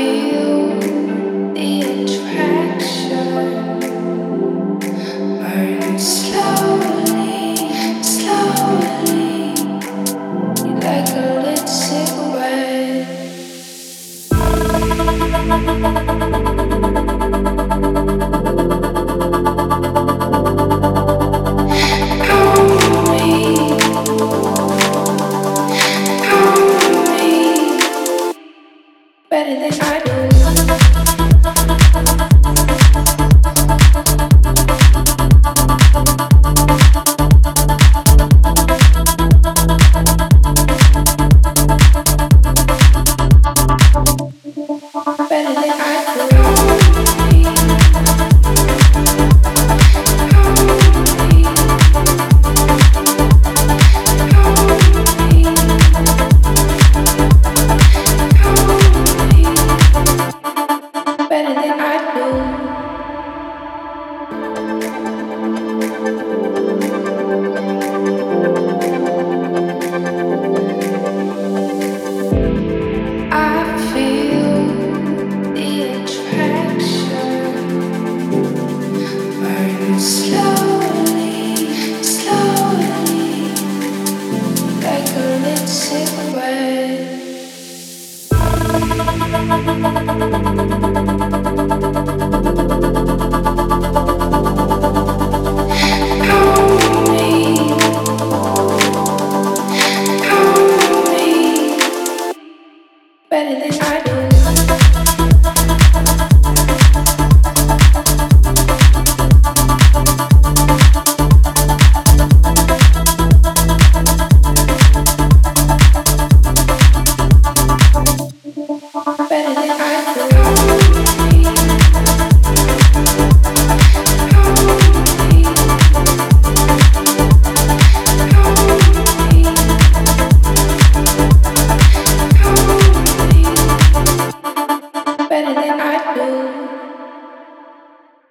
feel the attraction burn slowly, slowly, like a lit cigarette. Own me, own me, better than I do. Better than I do. Better than I do. I feel the attraction burn slowly, slowly, like a lit cigarette. Own me, own me, better than I do.